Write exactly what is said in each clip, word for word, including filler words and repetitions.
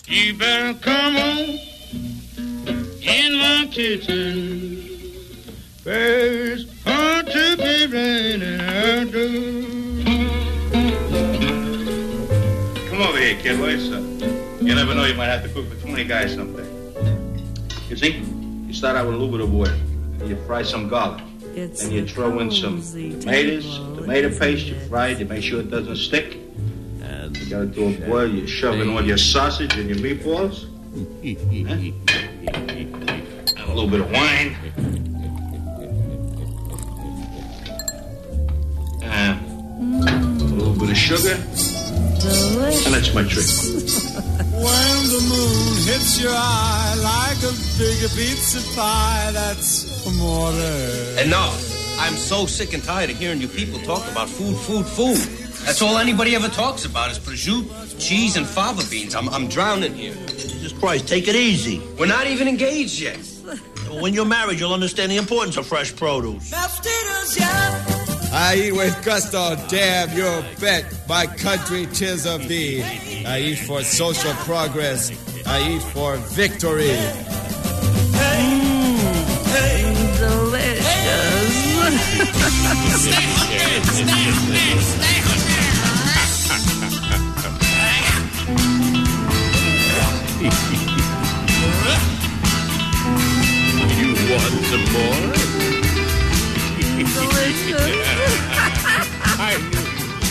You better come on in my kitchen. There's hard to be raining out there. Come over here, kid. What's up? You never know, you might have to cook for twenty guys someday. You see, you start out with a little bit of water. You fry some garlic. It's then you throw in some tomatoes, tomato paste. You fry it. You make sure it doesn't stick. And you got it to a boil. You shove in all your sausage and your meatballs. Huh? And a little bit of wine. Uh, a little bit of sugar. Delicious. And that's my trick. When the moon hits your eye like a big pizza pie, that's amore. Enough. I'm so sick and tired of hearing you people talk about food, food, food. That's all anybody ever talks about is prosciutto, cheese, and fava beans. I'm, I'm drowning here. Jesus Christ, take it easy. We're not even engaged yet. When you're married, you'll understand the importance of fresh produce. I eat with gusto, damn your bet. My country, 'tis of thee. I eat for social progress. I eat for victory. Mm, delicious. Stay hungry, stay hungry, stay hungry. You want some more? Delicious. I knew you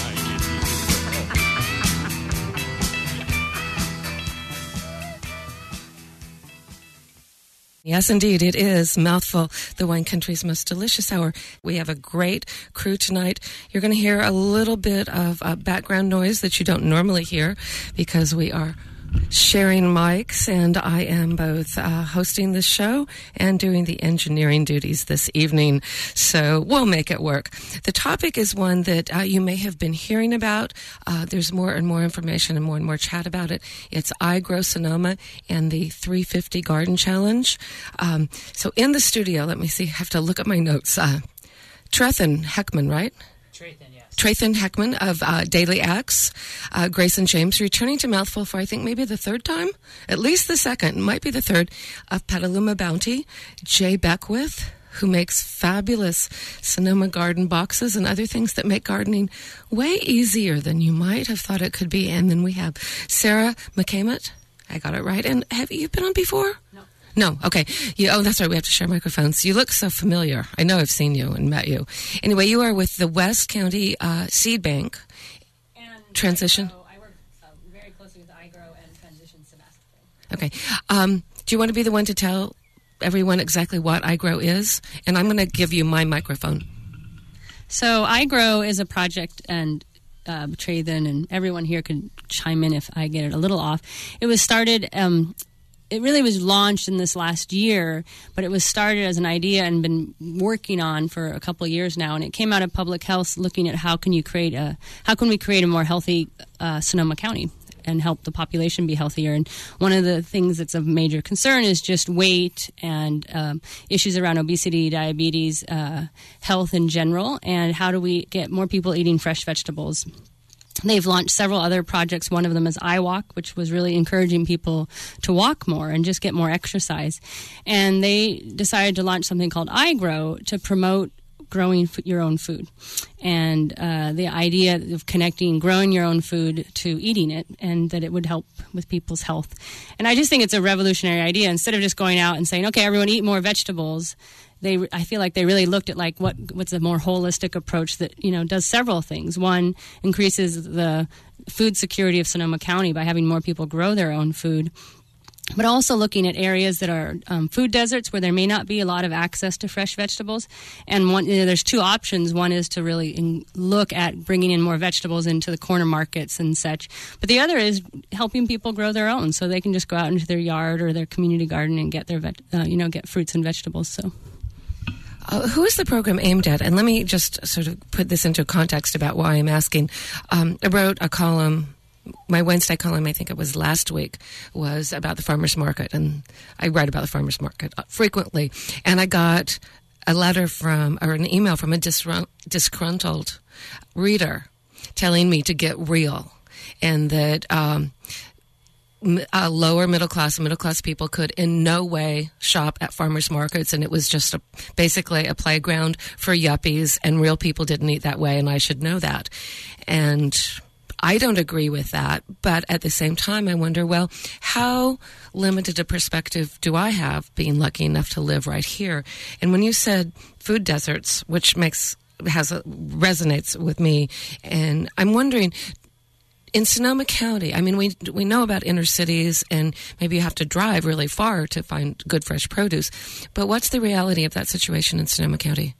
Yes, indeed, it is Mouthful, the wine country's most delicious hour. We have a great crew tonight. You're going to hear a little bit of uh, background noise that you don't normally hear because we are sharing mics, and I am both uh, hosting the show and doing the engineering duties this evening, so we'll make it work. The topic is one that uh, you may have been hearing about. Uh, there's more and more information and more and more chat about it. It's I Grow Sonoma and the three fifty Garden Challenge. Um, so in the studio, let me see, I have to look at my notes. Uh, Trethan Heckman, right? Trethan, yes. Trethan Heckman of uh, Daily Acts, uh, Grayson James, returning to Mouthful for, I think, maybe the third time, at least the second, might be the third, of Petaluma Bounty, Jay Beckwith, who makes fabulous Sonoma garden boxes and other things that make gardening way easier than you might have thought it could be. And then we have Sarah McCamut. I got it right. And have you been on before? No. No, okay. You, oh, that's right. We have to share microphones. You look so familiar. I know I've seen you and met you. Anyway, you are with the West County uh, Seed Bank. And Transition. I, grow, I work uh, very closely with iGrow and Transition Sebastopol. Okay. Um, do you want to be the one to tell everyone exactly what iGrow is? And I'm going to give you my microphone. So iGrow is a project, and uh, Trethan and everyone here can chime in if I get it a little off. It was started... Um, It really was launched in this last year, but it was started as an idea and been working on for a couple of years now. And it came out of public health, looking at how can you create a, how can we create a more healthy uh, Sonoma County and help the population be healthier. And one of the things that's of major concern is just weight and um, issues around obesity, diabetes, uh, health in general, and how do we get more people eating fresh vegetables. They've launched several other projects. One of them is iWalk, which was really encouraging people to walk more and just get more exercise. And they decided to launch something called iGrow to promote growing f- your own food. And uh, the idea of connecting growing your own food to eating it, and that it would help with people's health. And I just think it's a revolutionary idea. Instead of just going out and saying, okay, everyone eat more vegetables, They, I feel like they really looked at like what what's a more holistic approach that, you know, does several things. One, increases the food security of Sonoma County by having more people grow their own food, but also looking at areas that are um, food deserts where there may not be a lot of access to fresh vegetables. And one, you know, there's two options. One is to really in, look at bringing in more vegetables into the corner markets and such. But the other is helping people grow their own, so they can just go out into their yard or their community garden and get their, ve- uh, you know, get fruits and vegetables. So. Uh, who is the program aimed at? And let me just sort of put this into context about why I'm asking. Um, I wrote a column, my Wednesday column, I think it was last week, was about the farmers market. And I write about the farmers market frequently. And I got a letter from, or an email from a disru- disgruntled reader telling me to get real. And that... Um, uh, lower middle class and middle class people could in no way shop at farmers markets, and it was just a, basically a playground for yuppies, and real people didn't eat that way, and I should know that. And I don't agree with that, but at the same time, I wonder, well, how limited a perspective do I have being lucky enough to live right here? And when you said food deserts, which makes has a, resonates with me, and I'm wondering, in Sonoma County, I mean, we we know about inner cities, and maybe you have to drive really far to find good fresh produce, but what's the reality of that situation in Sonoma County?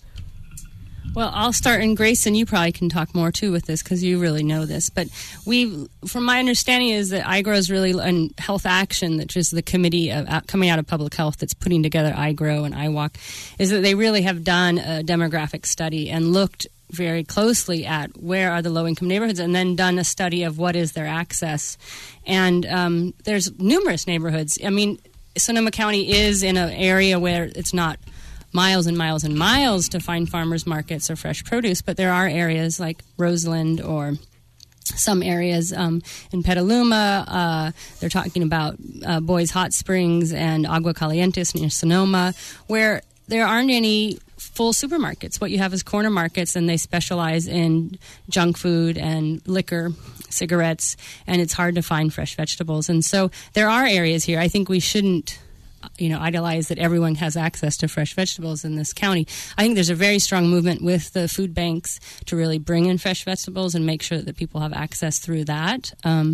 Well, I'll start, and Grace, and you probably can talk more too with this because you really know this. But we, from my understanding, is that I GROW is really, and Health Action, which is the committee of, uh, coming out of public health that's putting together I GROW and I WALK, is that they really have done a demographic study and looked very closely at where are the low-income neighborhoods, and then done a study of what is their access. And um, there's numerous neighborhoods. I mean, Sonoma County is in an area where it's not miles and miles and miles to find farmers markets or fresh produce, but there are areas like Roseland or some areas um, in Petaluma. Uh, they're talking about uh, Boys Hot Springs and Agua Calientes near Sonoma, where there aren't any full supermarkets. What you have is corner markets, and they specialize in junk food and liquor, cigarettes, and it's hard to find fresh vegetables. And so there are areas here. I think we shouldn't you know, idolize that everyone has access to fresh vegetables in this county. I think there's a very strong movement with the food banks to really bring in fresh vegetables and make sure that people have access through that. Um,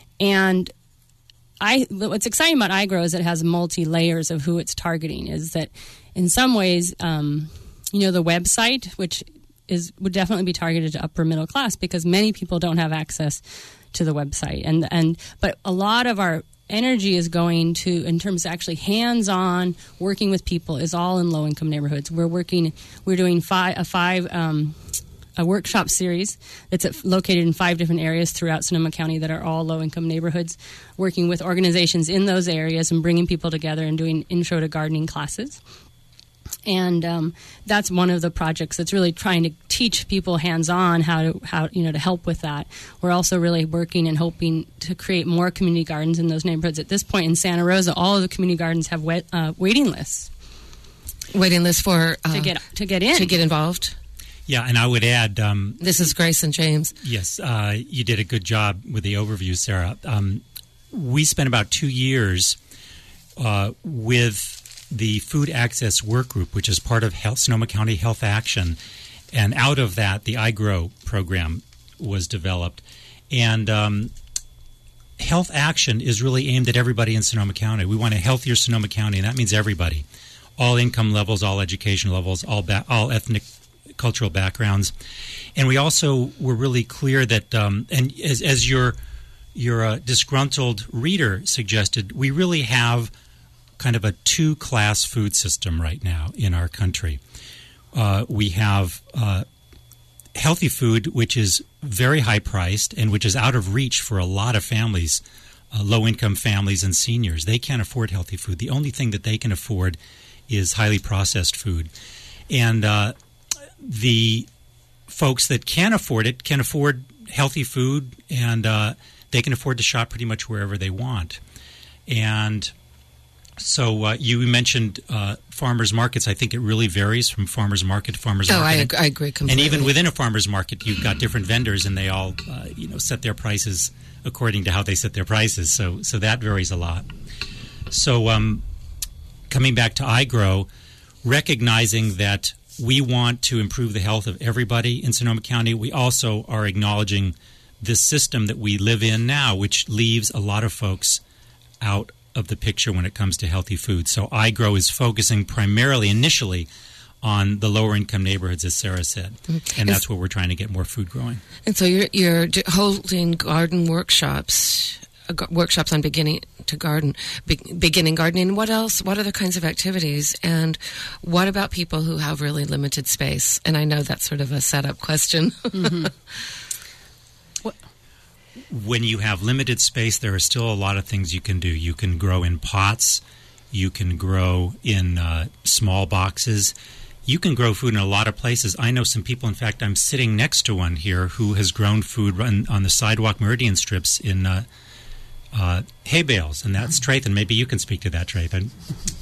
and I, what's exciting about I GROW is it has multi-layers of who it's targeting. Is that in some ways, um, you know, the website, which is would definitely be targeted to upper middle class because many people don't have access to the website. And and but a lot of our energy is going to, in terms of actually hands-on working with people, is all in low-income neighborhoods. We're working, we're doing five, a five um, a workshop series that's at, located in five different areas throughout Sonoma County that are all low-income neighborhoods, working with organizations in those areas and bringing people together and doing intro to gardening classes. And um, that's one of the projects that's really trying to teach people hands-on how to how you know to help with that. We're also really working and hoping to create more community gardens in those neighborhoods. At this point in Santa Rosa, all of the community gardens have wait, uh, waiting lists. Waiting lists for uh, to get to get in to get involved. Yeah, and I would add. Um, this is Grace and James. Yes, uh, you did a good job with the overview, Sarah. Um, we spent about two years uh, with the Food Access Work Group, which is part of Health, Sonoma County Health Action. And out of that, the I GROW program was developed. And um, Health Action is really aimed at everybody in Sonoma County. We want a healthier Sonoma County, and that means everybody. All income levels, all education levels, all ba- all ethnic, cultural backgrounds. And we also were really clear that, um, and as, as your, your uh, disgruntled reader suggested, we really have kind of a two-class food system right now in our country. Uh, we have uh, healthy food, which is very high-priced and which is out of reach for a lot of families, uh, low-income families and seniors. They can't afford healthy food. The only thing that they can afford is highly processed food. And uh, the folks that can afford it can afford healthy food, and uh, they can afford to shop pretty much wherever they want. And So uh, you mentioned uh, farmers markets. I think it really varies from farmers market to farmers oh, market. Oh, I, I agree completely. And even within a farmers market, you've got different vendors, and they all, uh, you know, set their prices according to how they set their prices. So, so that varies a lot. So, um, coming back to I GROW, recognizing that we want to improve the health of everybody in Sonoma County, we also are acknowledging this system that we live in now, which leaves a lot of folks out of the picture when it comes to healthy food. So I GROW is focusing primarily, initially, on the lower income neighborhoods, as Sarah said, mm-hmm. and that's where we're trying to get more food growing. And so you're, you're holding garden workshops, uh, workshops on beginning to garden, be, beginning gardening. What else? What other kinds of activities? And what about people who have really limited space? And I know that's sort of a setup question. Mm-hmm. When you have limited space, there are still a lot of things you can do. You can grow in pots. You can grow in uh, small boxes. You can grow food in a lot of places. I know some people, in fact, I'm sitting next to one here who has grown food on, on the sidewalk meridian strips in uh, uh, hay bales, and that's Trathan. Maybe you can speak to that, Trathan.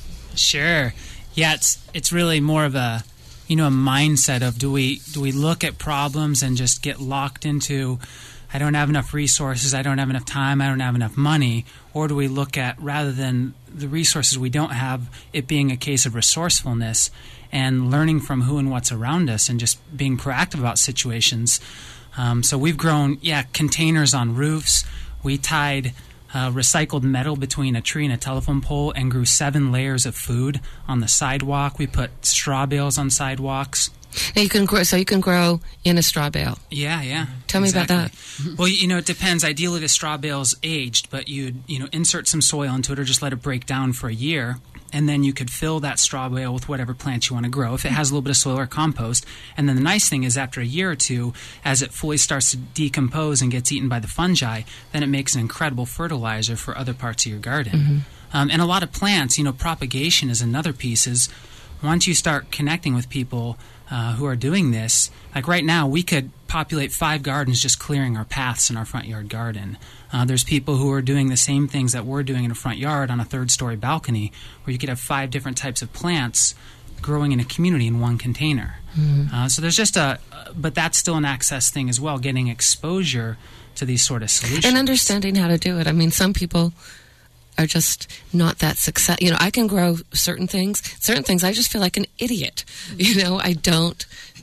Sure. Yeah, it's it's really more of a you know a mindset of do we do we look at problems and just get locked into I don't have enough resources, I don't have enough time, I don't have enough money, or do we look at, rather than the resources we don't have, it being a case of resourcefulness and learning from who and what's around us and just being proactive about situations. Um, so we've grown, yeah, containers on roofs. We tied uh, recycled metal between a tree and a telephone pole and grew seven layers of food on the sidewalk. We put straw bales on sidewalks. Now you can grow, so you can grow in a straw bale. Yeah, yeah. Tell exactly. me about that. Well, you know, it depends. Ideally, the straw bale's aged, but you'd you know insert some soil into it or just let it break down for a year, and then you could fill that straw bale with whatever plants you want to grow. If it has a little bit of soil or compost, and then the nice thing is, after a year or two, as it fully starts to decompose and gets eaten by the fungi, then it makes an incredible fertilizer for other parts of your garden. Mm-hmm. Um, and a lot of plants, you know, propagation is another piece. Is once you start connecting with people Uh, who are doing this, like right now, we could populate five gardens just clearing our paths in our front yard garden. Uh, there's people who are doing the same things that we're doing in a front yard on a third-story balcony, where you could have five different types of plants growing in a community in one container. Mm-hmm. Uh, so there's just a, but that's still an access thing as well, getting exposure to these sort of solutions. And understanding how to do it. I mean, some people are just not that success. You know, I can grow certain things. Certain things, I just feel like an idiot. You know, I don't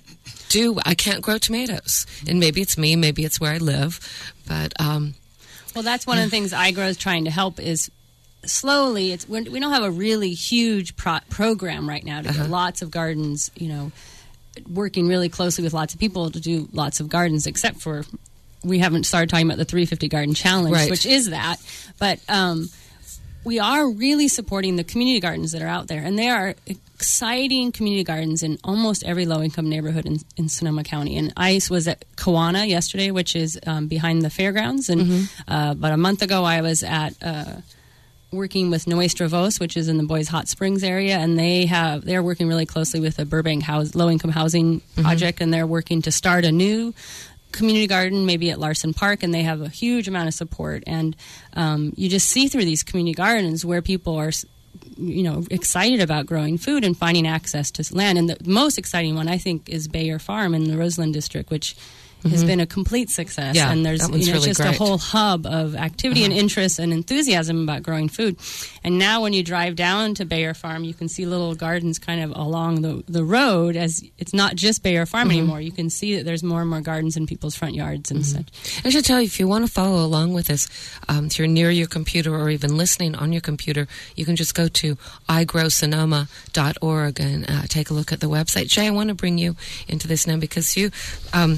do. I can't grow tomatoes, and maybe it's me, maybe it's where I live, but um, well, that's one of the things iGrow is trying to help is slowly. It's we're, we don't have a really huge pro- program right now to uh-huh. get lots of gardens. You know, working really closely with lots of people to do lots of gardens, except for we haven't started talking about the three fifty Garden Challenge, right. which is that, but. Um, We are really supporting the community gardens that are out there, and they are exciting community gardens in almost every low-income neighborhood in, in Sonoma County. And I was at Kiwanis yesterday, which is um, behind the fairgrounds, and mm-hmm. uh, about a month ago I was at uh, working with Nuestra Voz, which is in the Boys Hot Springs area, and they have they're working really closely with the Burbank house, low-income housing project, mm-hmm. and they're working to start a new community garden, maybe at Larson Park, and they have a huge amount of support. And um, you just see through these community gardens where people are, you know, excited about growing food and finding access to land. And the most exciting one, I think, is Bayer Farm in the Roseland District, which mm-hmm. has been a complete success. Yeah, and there's that one's you know, really just great. a whole hub of activity uh-huh. and interest and enthusiasm about growing food. And now when you drive down to Bayer Farm, you can see little gardens kind of along the, the road, as it's not just Bayer Farm mm-hmm. anymore. You can see that there's more and more gardens in people's front yards and mm-hmm. such. I should tell you, if you want to follow along with this, um, if you're near your computer or even listening on your computer, you can just go to i grow sonoma dot org and uh, take a look at the website. Jay, I want to bring you into this now because you... Um,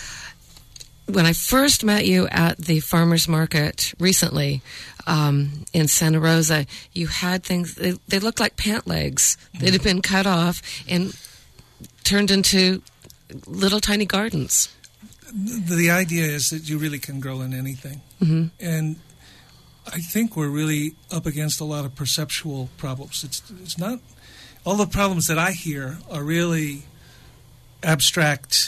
when I first met you at the farmers market recently um, in Santa Rosa, you had things, they, they looked like pant legs that had been cut off and turned into little tiny gardens. The, the idea is that you really can grow in anything. Mm-hmm. And I think we're really up against a lot of perceptual problems. It's, it's not, all the problems that I hear are really abstract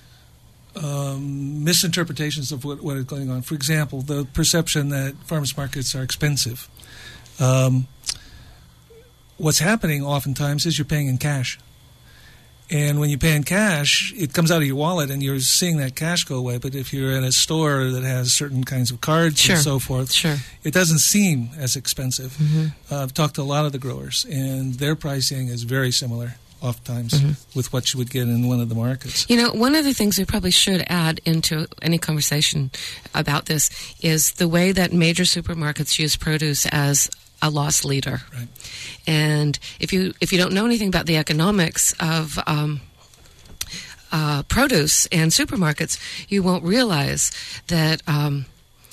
Um, misinterpretations of what, what is going on. For example, the perception that farmers markets are expensive. Um, what's happening oftentimes is you're paying in cash. And when you pay in cash, it comes out of your wallet and you're seeing that cash go away. But if you're in a store that has certain kinds of cards sure. and so forth, sure. it doesn't seem as expensive. Mm-hmm. Uh, I've talked to a lot of the growers, and their pricing is very similar oftentimes mm-hmm. with what you would get in one of the markets. You know, one of the things we probably should add into any conversation about this is the way that major supermarkets use produce as a loss leader. Right. And if you if you don't know anything about the economics of um, uh, produce and supermarkets, you won't realize that um,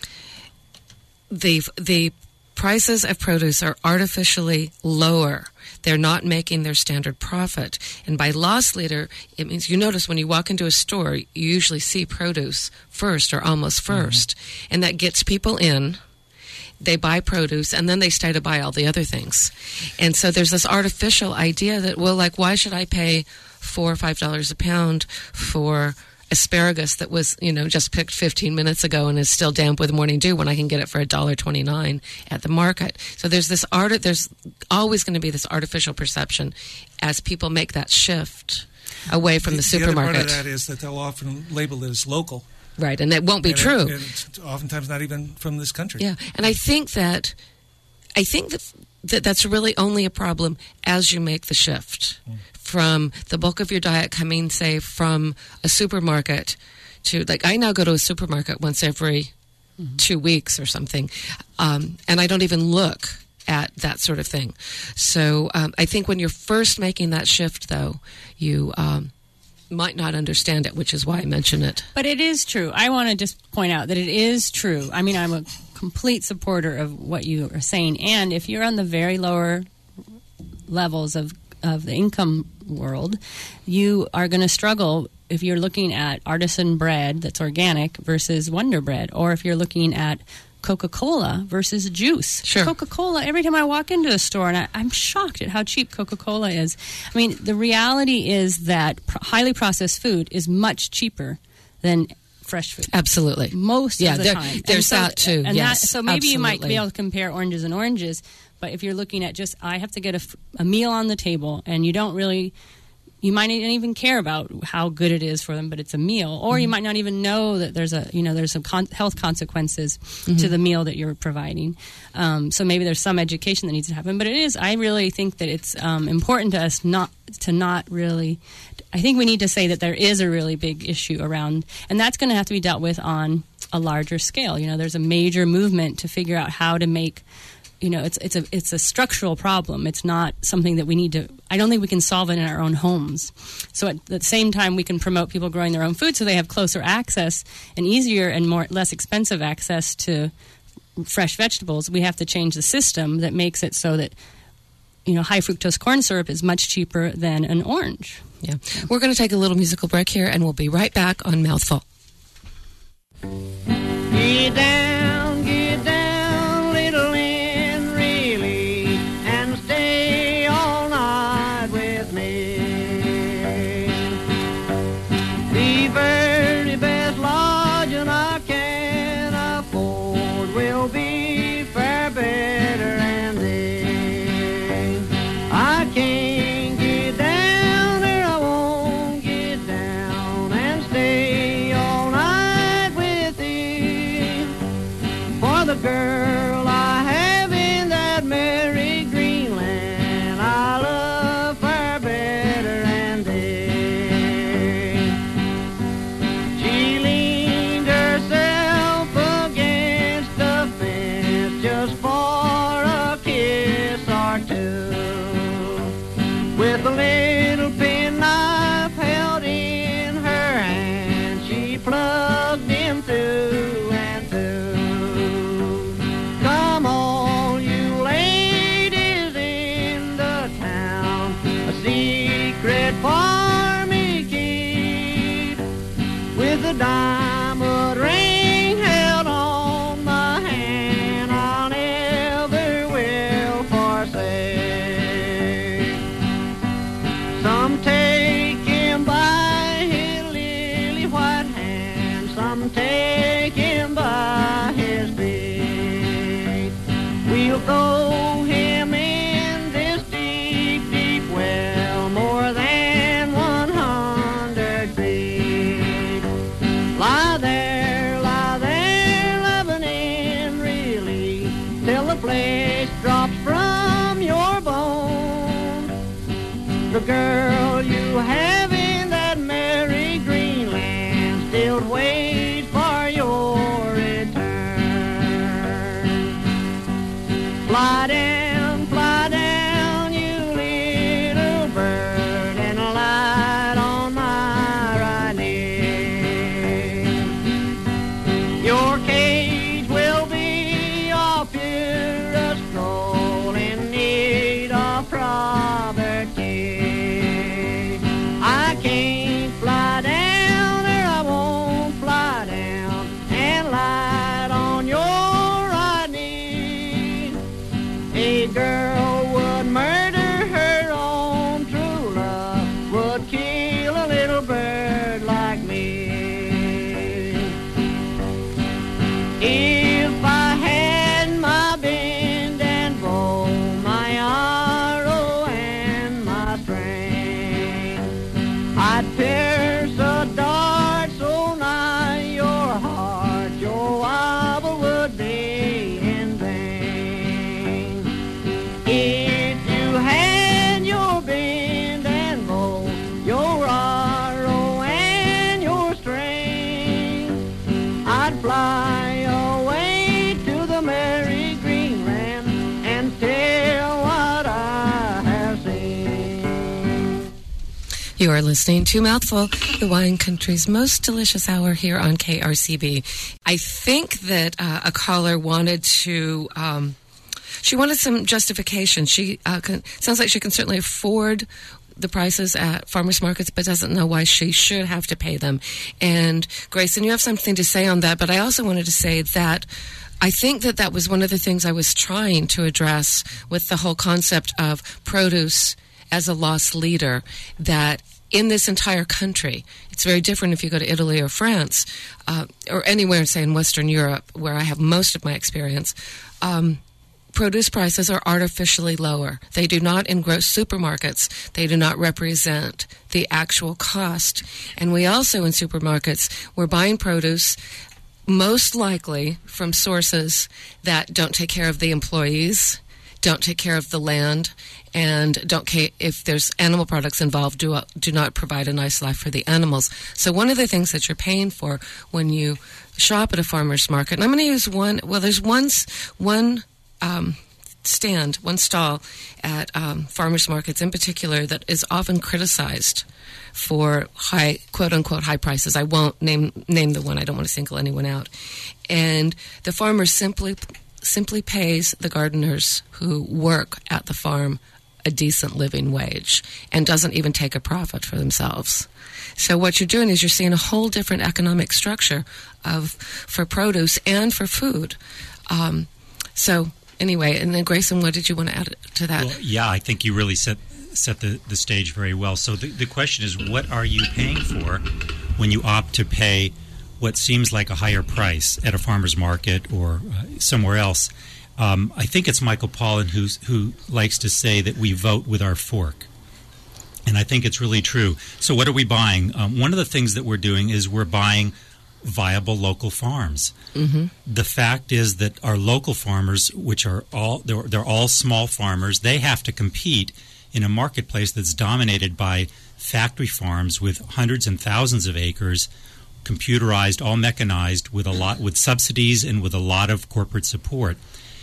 the the prices of produce are artificially lower. They're not making their standard profit. And by loss leader, it means you notice when you walk into a store, you usually see produce first or almost first. Mm-hmm. And that gets people in. They buy produce, and then they start to buy all the other things. And so there's this artificial idea that, well, like, why should I pay four or five dollars a pound for asparagus that was, you know, just picked fifteen minutes ago and is still damp with morning dew when I can get it for a dollar twenty-nine at the market. So there's this art. There's always going to be this artificial perception as people make that shift away from the, the supermarket. The other part of that is that they'll often label it as local. Right, and it won't be and true. It, and it's oftentimes not even from this country. Yeah, and I think that, I think that, that that's really only a problem as you make the shift mm. from the bulk of your diet coming, say, from a supermarket to, like, I now go to a supermarket once every mm-hmm. two weeks or something, um, and I don't even look at that sort of thing. So um, I think when you're first making that shift, though, you um, might not understand it, which is why I mention it. But it is true. I want to just point out that it is true. I mean, I'm a complete supporter of what you are saying. And if you're on the very lower levels of, of the income world, you are going to struggle if you're looking at artisan bread that's organic versus Wonder Bread, or if you're looking at Coca-Cola versus juice. Sure. Coca-Cola, every time I walk into a store, and I, I'm shocked at how cheap Coca-Cola is. I mean, the reality is that pr- highly processed food is much cheaper than fresh food. Absolutely. Most yeah, of the there, time. There's so, that too, and yes. That, so maybe absolutely. you might be able to compare oranges and oranges, but if you're looking at just, I have to get a, a meal on the table, and you don't really... You might not even care about how good it is for them, but it's a meal. Or mm-hmm. you might not even know that there's a, you know, there's some con- health consequences mm-hmm. to the meal that you're providing. Um, so maybe there's some education that needs to happen. But it is, I really think that it's um, important to us not to not really. I think we need to say that there is a really big issue around, and that's going to have to be dealt with on a larger scale. You know, there's a major movement to figure out how to make. You know, it's it's a it's a structural problem. It's not something that we need to. I don't think we can solve it in our own homes. So at the same time, we can promote people growing their own food so they have closer access and easier and more less expensive access to fresh vegetables. We have to change the system that makes it so that, you know, high fructose corn syrup is much cheaper than an orange. Yeah, we're going to take a little musical break here, and we'll be right back on Mouthful. Get down, get down, little. Girl I have in that merry Greenland, I love far better than they. She leaned herself against the fence just for a kiss or two, with a little penknife held in her hand. She plugged him through. Diamond ring held on my hand, I never will forsake. Some take him by his lily white hand, some take him by his feet. We'll throw him in this deep, deep well, more than one hundred feet. Lie there, lie there, loving him really, till the flesh drops from your bone. The girl you have in that merry Greenland still waits for your return. Fly down, fly down, you little bird, and light on my right ear. Your cage will be of purest gold in need of proper care. I can't fly down there, I won't fly down and light on your right knee. A girl would murder her own true love, would kill a little bird like me. You are listening to Mouthful, the wine country's most delicious hour here on K R C B. I think that uh, a caller wanted to, um, she wanted some justification. She uh, can, sounds like she can certainly afford the prices at farmers markets, but doesn't know why she should have to pay them. And Grayson, you have something to say on that, but I also wanted to say that I think that that was one of the things I was trying to address with the whole concept of produce as a loss leader, that in this entire country, it's very different if you go to Italy or France, uh, or anywhere, say, in Western Europe, where I have most of my experience. Um, produce prices are artificially lower. They do not, in gross supermarkets, they do not represent the actual cost. And we also, in supermarkets, we're buying produce most likely from sources that don't take care of the employees, don't take care of the land, and don't ca- if there's animal products involved, do do not provide a nice life for the animals. So one of the things that you're paying for when you shop at a farmer's market, and I'm going to use one, well, there's one, one um, stand, one stall at um, farmers markets in particular that is often criticized for high, quote-unquote, high prices. I won't name name the one. I don't want to single anyone out. And the farmer simply simply pays the gardeners who work at the farm a decent living wage and doesn't even take a profit for themselves. So what you're doing is you're seeing a whole different economic structure of for produce and for food. Um, so anyway, and then Grayson, what did you want to add to that? Well, yeah, I think you really set set the, the stage very well. So the, the question is, what are you paying for when you opt to pay what seems like a higher price at a farmer's market or uh, somewhere else? Um, I think it's Michael Pollan who's, who likes to say that we vote with our fork. And I think it's really true. So what are we buying? Um, one of the things that we're doing is we're buying viable local farms. Mm-hmm. The fact is that our local farmers, which are all they're, they're all small farmers, they have to compete in a marketplace that's dominated by factory farms with hundreds and thousands of acres, computerized, all mechanized, with a lot with subsidies and with a lot of corporate support.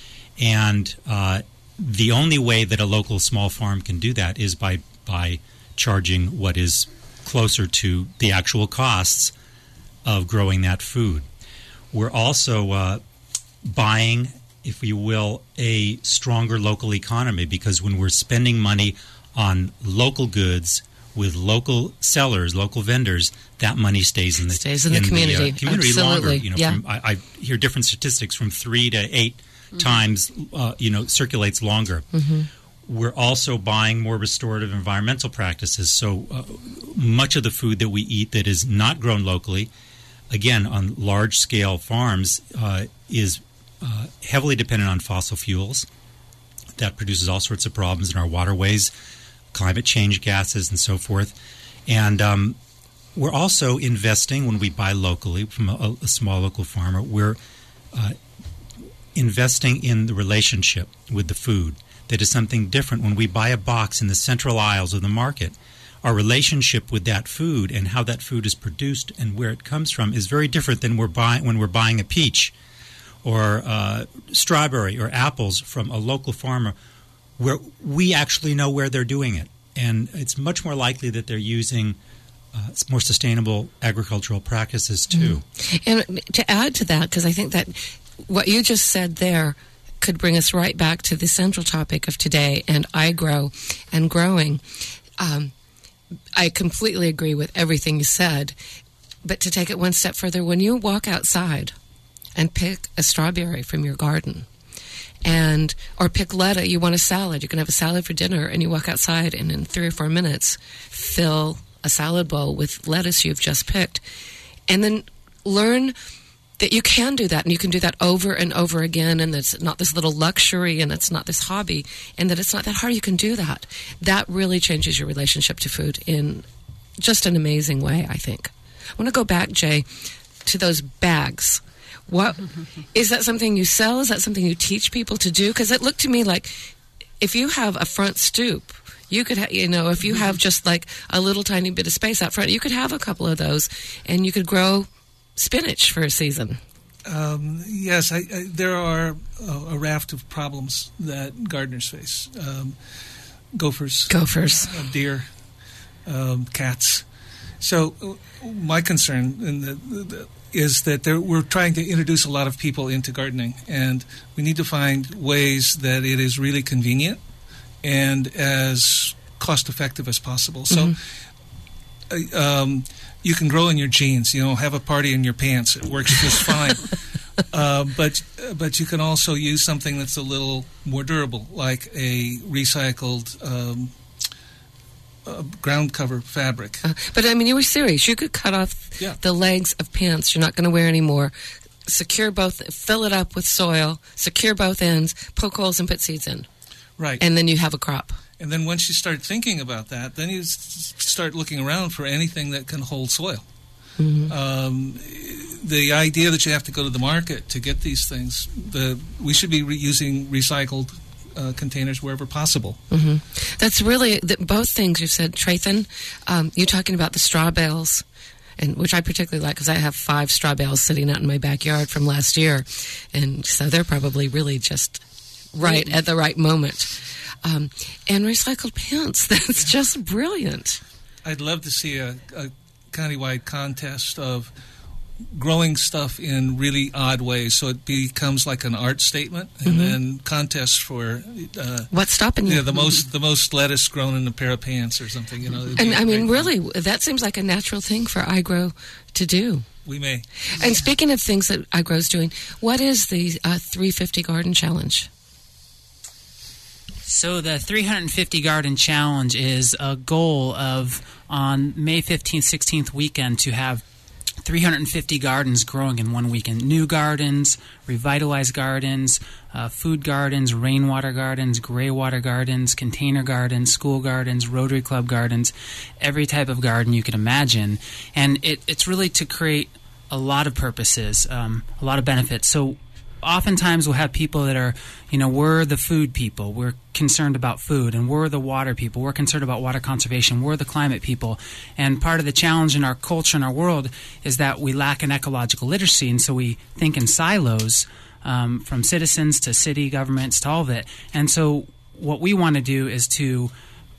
And uh, the only way that a local small farm can do that is by by charging what is closer to the actual costs of growing that food. We're also uh, buying, if you will, a stronger local economy, because when we're spending money on local goods with local sellers, local vendors, that money stays in the stays in the in community, the, uh, community Absolutely. longer. You know, yeah. from, I, I hear different statistics from three to eight mm-hmm. times. Uh, you know, circulates longer. Mm-hmm. We're also buying more restorative environmental practices. So uh, much of the food that we eat that is not grown locally, again on large-scale farms, uh, is uh, heavily dependent on fossil fuels. That produces all sorts of problems in our waterways, climate change gases, and so forth. And um, we're also investing, when we buy locally from a, a small local farmer, we're uh, investing in the relationship with the food. That is something different. When we buy a box in the central aisles of the market, our relationship with that food and how that food is produced and where it comes from is very different than we're buying when we're buying a peach or uh, strawberry or apples from a local farmer, where we actually know where they're doing it. And it's much more likely that they're using uh, more sustainable agricultural practices, too. Mm. And to add to that, because I think that what you just said there could bring us right back to the central topic of today, and I grow and growing. Um, I completely agree with everything you said, but to take it one step further, when you walk outside and pick a strawberry from your garden, and or pick lettuce, you want a salad, you can have a salad for dinner, and you walk outside and in three or four minutes fill a salad bowl with lettuce you've just picked, and then learn that you can do that, and you can do that over and over again, and it's not this little luxury, and it's not this hobby, and that it's not that hard. You can do that. That really changes your relationship to food in just an amazing way, I think. I want to go back, Jay, to those bags. What is that something you sell? Is that something you teach people to do? Because it looked to me like if you have a front stoop, you could, ha- you know, if you have just like a little tiny bit of space out front, you could have a couple of those, and you could grow spinach for a season. Um, yes, I, I, there are a, a raft of problems that gardeners face. Um, gophers. Gophers. Uh, deer. um, cats. So uh, my concern in the, the, is that there, we're trying to introduce a lot of people into gardening, and we need to find ways that it is really convenient and as cost-effective as possible. So mm-hmm. uh, um, you can grow in your jeans, you know, have a party in your pants. It works just fine. Uh, but but you can also use something that's a little more durable, like a recycled um, uh, ground cover fabric. Uh, but I mean, you were serious. You could cut off yeah. the legs of pants you're not going to wear anymore, secure both, fill it up with soil, secure both ends, poke holes and put seeds in. Right. And then you have a crop. And then once you start thinking about that, then you s- start looking around for anything that can hold soil. Mm-hmm. Um, the idea that you have to go to the market to get these things, the we should be re- using recycled uh, containers wherever possible. Mm-hmm. That's really, the, both things you said, Trathan, um, you're talking about the straw bales, and which I particularly like because I have five straw bales sitting out in my backyard from last year, and so they're probably really just right mm-hmm. at the right moment. Um, and recycled pants, that's yeah. just brilliant. I'd love to see a, a countywide contest of growing stuff in really odd ways, so it becomes like an art statement, and mm-hmm. then contests for uh, what's stopping you? Yeah, the most the most lettuce grown in a pair of pants or something. You know, and I mean, really, that seems like a natural thing for iGrow to do. We may. And speaking of things that iGrow's doing, what is the uh, three fifty Garden Challenge? So the three fifty Garden Challenge is a goal of, on May fifteenth, sixteenth weekend, to have three hundred fifty gardens growing in one weekend. New gardens, revitalized gardens, uh, food gardens, rainwater gardens, gray water gardens, container gardens, school gardens, Rotary Club gardens, every type of garden you can imagine. And it, it's really to create a lot of purposes, um, a lot of benefits. So oftentimes we'll have people that are, you know, we're the food people, we're concerned about food, and we're the water people, we're concerned about water conservation, we're the climate people. And part of the challenge in our culture and our world is that we lack an ecological literacy, and so we think in silos, um, from citizens to city governments to all of it. And so what we want to do is to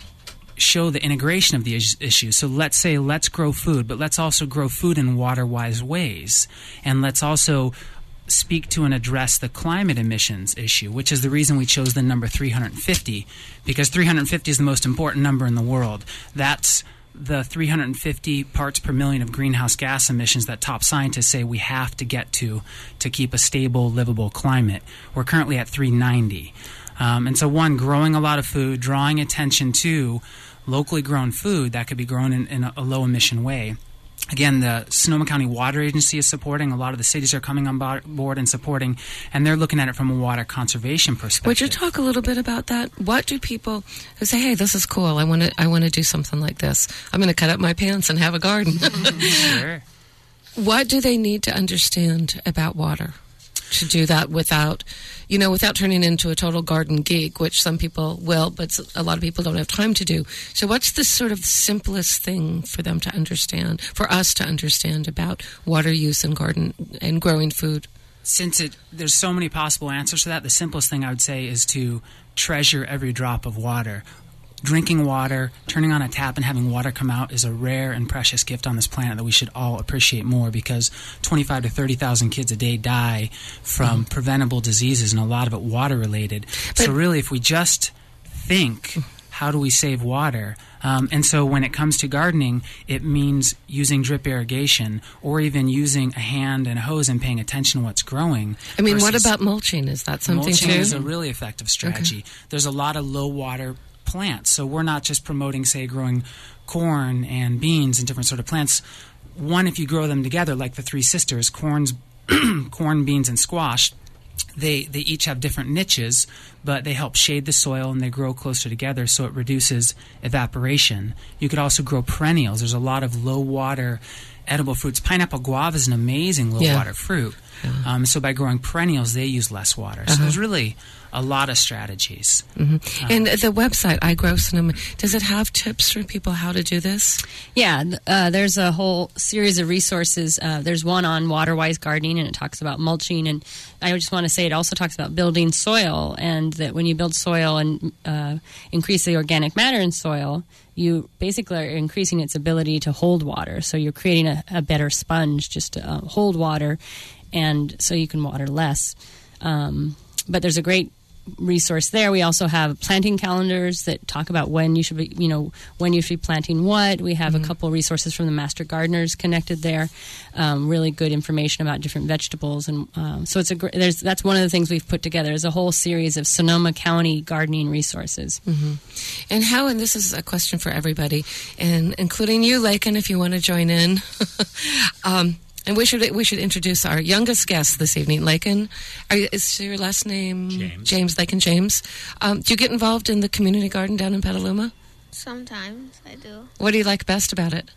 show the integration of the is- issues. So let's say let's grow food, but let's also grow food in water-wise ways. And let's also speak to and address the climate emissions issue, which is the reason we chose the number three hundred fifty, because three hundred fifty is the most important number in the world. That's the three hundred fifty parts per million of greenhouse gas emissions that top scientists say we have to get to to keep a stable, livable climate. We're currently at three ninety. Um, and so, one, growing a lot of food, drawing attention to locally grown food that could be grown in, in a, a low-emission way. Again, the Sonoma County Water Agency is supporting. A lot of the cities are coming on board and supporting, and they're looking at it from a water conservation perspective. Would you talk a little bit about that? What do people who say, "Hey, this is cool. I want to. I want to do something like this. I'm going to cut up my pants and have a garden." Sure. What do they need to understand about water to do that without, you know, without turning into a total garden geek, which some people will, but a lot of people don't have time to do. So what's the sort of simplest thing for them to understand, for us to understand about water use and garden and growing food? Since it, there's so many possible answers to that, the simplest thing I would say is to treasure every drop of water. Drinking water, turning on a tap and having water come out is a rare and precious gift on this planet that we should all appreciate more, because twenty-five to thirty thousand kids a day die from mm. preventable diseases, and a lot of it water related. But so really, if we just think, how do we save water? Um, and so when it comes to gardening, it means using drip irrigation, or even using a hand and a hose and paying attention to what's growing. I mean, what about mulching? Is that something mulching too? Mulching is a really effective strategy. Okay. There's a lot of low water plants. So we're not just promoting, say, growing corn and beans and different sort of plants. One, if you grow them together, like the Three Sisters, corns, corn, beans, and squash, they they each have different niches, but they help shade the soil and they grow closer together, so it reduces evaporation. You could also grow perennials. There's a lot of low-water edible fruits. Pineapple guava is an amazing low-water yeah. fruit. Yeah. Um, so by growing perennials, they use less water. Uh-huh. So there's really a lot of strategies. Mm-hmm. Um, and the website, iGrow Sonoma, does it have tips for people how to do this? Yeah, uh, there's a whole series of resources. Uh, there's one on water-wise gardening, and it talks about mulching. And I just want to say it also talks about building soil, and that when you build soil and uh, increase the organic matter in soil, you basically are increasing its ability to hold water. So you're creating a, a better sponge just to uh, hold water, and so you can water less. Um, but there's a great resource there. We also have planting calendars that talk about when you should be, you know, when you should be planting what. We have mm-hmm. a couple resources from the Master Gardeners connected there. Um, really good information about different vegetables, and um, so it's a gr- there's that's one of the things we've put together is a whole series of Sonoma County gardening resources. Mm-hmm. And how? And this is a question for everybody, and including you, Lakin, if you want to join in. um, And we should we should introduce our youngest guest this evening, Lakin. Are you, is your last name James? James Lakin James. Um, do you get involved in the community garden down in Petaluma? Sometimes I do. What do you like best about it?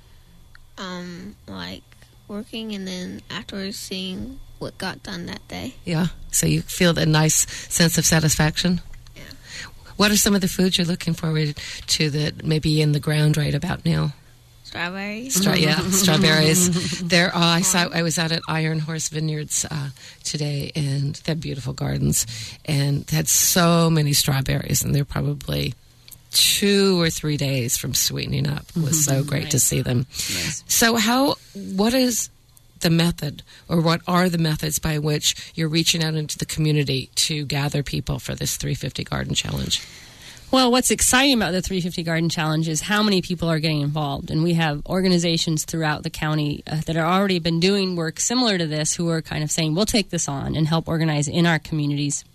Um, like working and then afterwards seeing what got done that day. Yeah. So you feel a nice sense of satisfaction. Yeah. What are some of the foods you're looking forward to that may be in the ground right about now? Strawberries. Stra- yeah, strawberries. There, uh, I saw. I was out at Iron Horse Vineyards uh, today, and they had beautiful gardens, and they had so many strawberries, and they're probably two or three days from sweetening up. It was so great Nice. to see them. Nice. So, how? What is the method, or what are the methods by which you're reaching out into the community to gather people for this three fifty Garden Challenge? Well, what's exciting about the three fifty Garden Challenge is how many people are getting involved. And we have organizations throughout the county uh, that are already been doing work similar to this who are kind of saying, we'll take this on and help organize in our communities.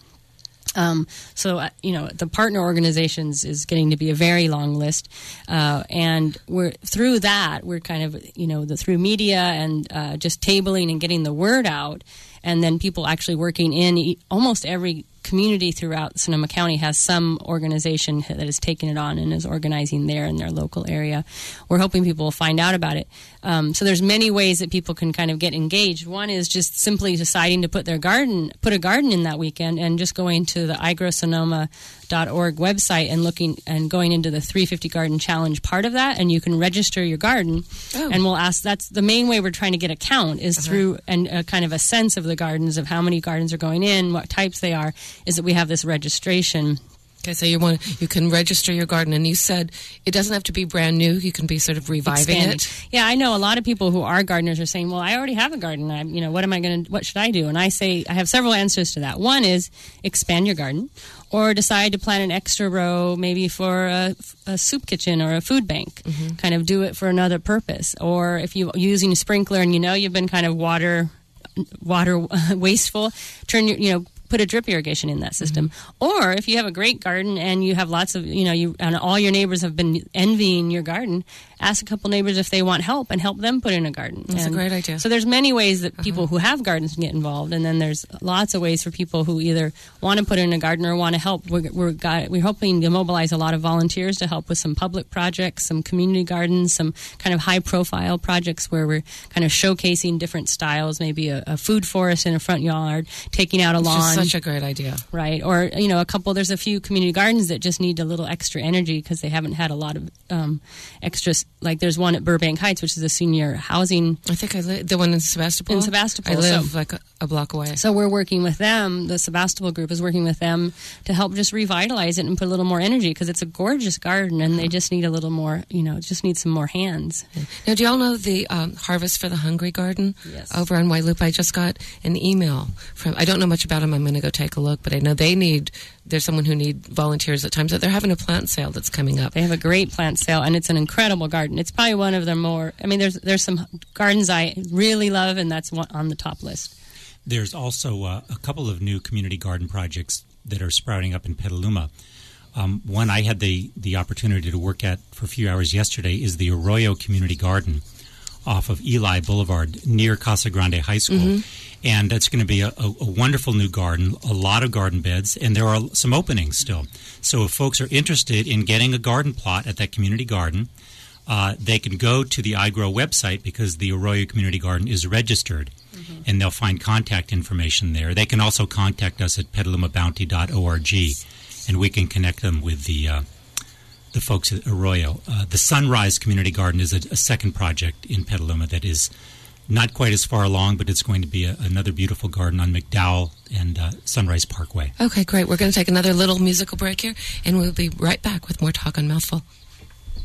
Um, so, uh, you know, the partner organizations is getting to be a very long list. Uh, and we're through that, we're kind of, you know, the through media and uh, just tabling and getting the word out. And then people actually working in e- almost every community throughout Sonoma County has some organization that has taken it on and is organizing there in their local area. We're hoping people will find out about it. Um, so there's many ways that people can kind of get engaged. One is just simply deciding to put their garden, put a garden in that weekend, and just going to the i grow sonoma dot org website and looking and going into the three fifty Garden Challenge part of that, and you can register your garden. Oh. And we'll ask. That's the main way we're trying to get a count is Uh-huh. through and a kind of a sense of the gardens, of how many gardens are going in, what types they are. Is that we have this registration. Okay, so you want you can register your garden, and you said it doesn't have to be brand new. You can be sort of reviving Expanding. it. Yeah, I know a lot of people who are gardeners are saying, "Well, I already have a garden. I, you know, what am I going to? What should I do?" And I say, I have several answers to that. One is expand your garden, or decide to plant an extra row, maybe for a, a soup kitchen or a food bank. Mm-hmm. Kind of do it for another purpose. Or if you're using a sprinkler and you know you've been kind of water water wasteful, turn your you know. put a drip irrigation in that system. Mm-hmm. Or if you have a great garden and you have lots of, you know, you and all your neighbors have been envying your garden, ask a couple neighbors if they want help and help them put in a garden. That's and a great idea. So there's many ways that people Uh-huh. who have gardens can get involved, and then there's lots of ways for people who either want to put in a garden or want to help. We're, we're, got, we're hoping to mobilize a lot of volunteers to help with some public projects, some community gardens, some kind of high-profile projects where we're kind of showcasing different styles, maybe a, a food forest in a front yard, taking out a It's lawn. just such a great idea. Right. Or, you know, a couple, there's a few community gardens that just need a little extra energy because they haven't had a lot of um, extras. Like there's one at Burbank Heights, which is a senior housing. I think I live, the one in Sebastopol? In Sebastopol. I live So- like a, a block away. So we're working with them. The Sebastopol group is working with them to help just revitalize it and put a little more energy because it's a gorgeous garden and they just need a little more, you know, just need some more hands. Now, do you all know the um, Harvest for the Hungry Garden? Yes. Over on Wailupa? I just got an email from, I don't know much about them. I'm going to go take a look, but I know they need, there's someone who need volunteers at times. That they're having a plant sale that's coming up. They have a great plant sale, and it's an incredible garden. It's probably one of their more, I mean, there's there's some gardens I really love, and that's one on the top list. There's also uh, a couple of new community garden projects that are sprouting up in Petaluma. Um, one I had the, the opportunity to work at for a few hours yesterday is the Arroyo Community Garden off of Eli Boulevard near Casa Grande High School. Mm-hmm. And that's going to be a, a, a wonderful new garden, a lot of garden beds, and there are some openings still. So if folks are interested in getting a garden plot at that community garden, uh, they can go to the iGrow website because the Arroyo Community Garden is registered, mm-hmm. and they'll find contact information there. They can also contact us at petaluma bounty dot org, and we can connect them with the uh, the folks at Arroyo. Uh, the Sunrise Community Garden is a, a second project in Petaluma that is not quite as far along, but it's going to be a, another beautiful garden on McDowell and uh, Sunrise Parkway. Okay, great. We're going to take another little musical break here, and we'll be right back with more Talk on Mouthful.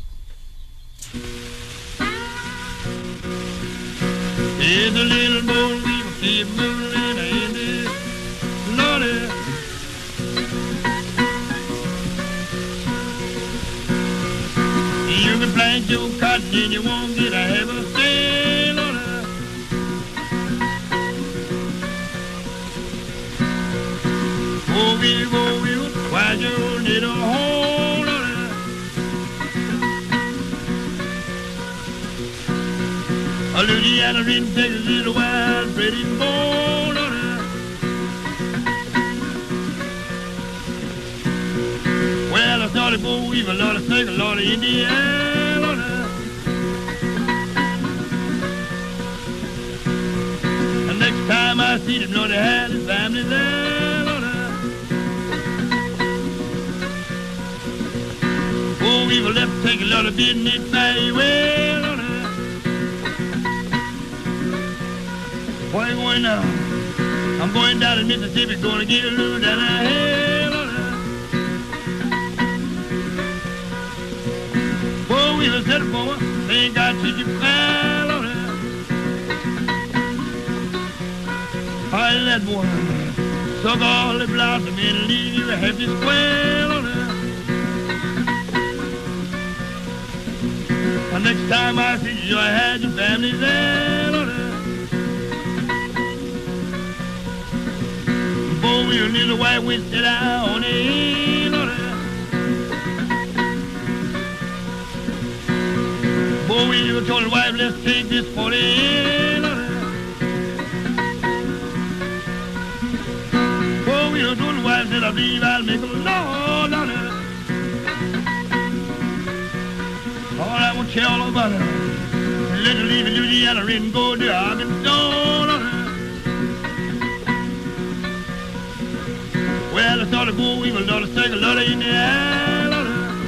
There's a little boy weaver keep moving in the Lordy. You can plant your cotton and you won't get a half a stay, Lordy. Oh, weaver, oh, weaver, why'd you need a hole, Lordy? A Louisiana in Texas is a wild, pretty bone on her. Well, I started for weave a lot of snake, a lot of Indian on her. And next time I see them, Lord, they had his family there on her. Oh, we will left take a lot of business very well on her. Where you going now? I'm going down to Mississippi, going to get a little down the hell on her. Boy, we was set for they ain't got to you foul on her. Hi, that boy, suck all the blossom and leave you a happy square on her. The next time I see you, I had your family there on her. Boy, we a little white witch sit out on the hill on her. Boy, we were told the wife, let's take this for the hill on her. Boy, we were told the wife, said I believe I'll make a lord on her. All I want to tell all about her. Let her leave in Louisiana and go to Arkansas on her. Well, I started boy, we will daughter take a lot of Indiana.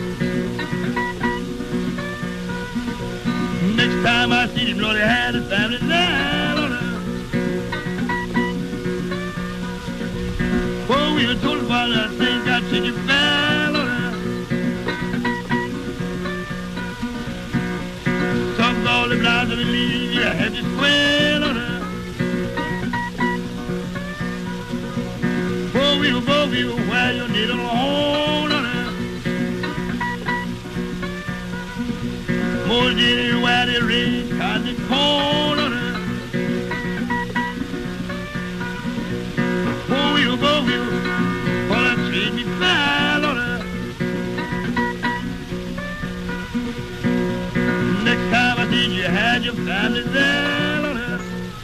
Next time I see him, Lord, he had his family there. Boy, we were told about that thing got to you fell on her. Some all the blinds of the leaves, you had to square on her. Boy, we were both you where you need a hold on her. More than where the rain caught the corn on her. Boy, we were both you, for that treat me foul on her. Next time I see you had your family there on her.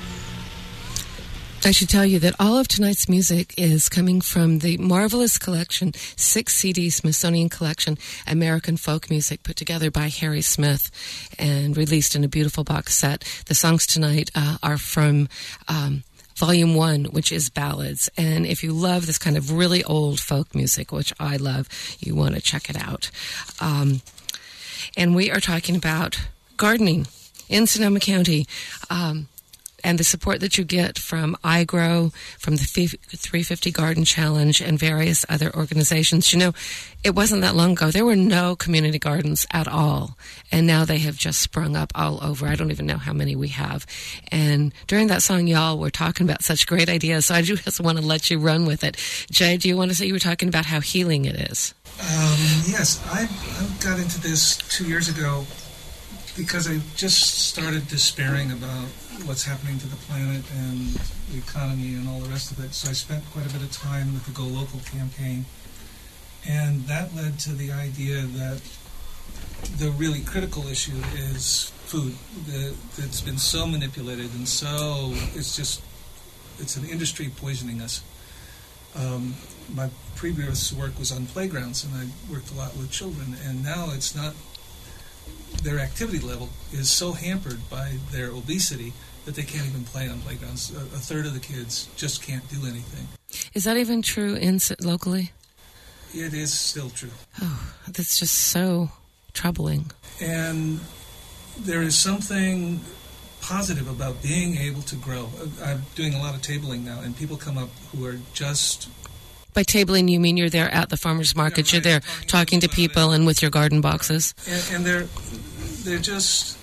I should tell you that all of tonight's music is coming from the marvelous collection, six C D Smithsonian Collection, American Folk Music, put together by Harry Smith and released in a beautiful box set. The songs tonight uh, are from um, Volume one, which is ballads. And if you love this kind of really old folk music, which I love, you want to check it out. Um, and we are talking about gardening in Sonoma County. Um, and the support that you get from iGrow, from the three fifty Garden Challenge, and various other organizations. You know, it wasn't that long ago. There were no community gardens at all, and now they have just sprung up all over. I don't even know how many we have. And during that song, y'all were talking about such great ideas, so I just want to let you run with it. Jay, do you want to say you were talking about how healing it is? Um, yes, I, I got into this two years ago because I just started despairing about what's happening to the planet and the economy and all the rest of it. So I spent quite a bit of time with the Go Local campaign. And that led to the idea that the really critical issue is food. The, it's been so manipulated and so, it's just, it's an industry poisoning us. Um, my previous work was on playgrounds, and I worked a lot with children, and now it's not, their activity level is so hampered by their obesity that they can't even play on playgrounds. A, a third of the kids just can't do anything. Is that even true in locally? It is still true. Oh, that's just so troubling. And there is something positive about being able to grow. I'm doing a lot of tabling now, and people come up who are just... By tabling, you mean you're there at the farmer's market, yeah, right. You're there talking, talking to people and with your garden boxes? And, and they're they're just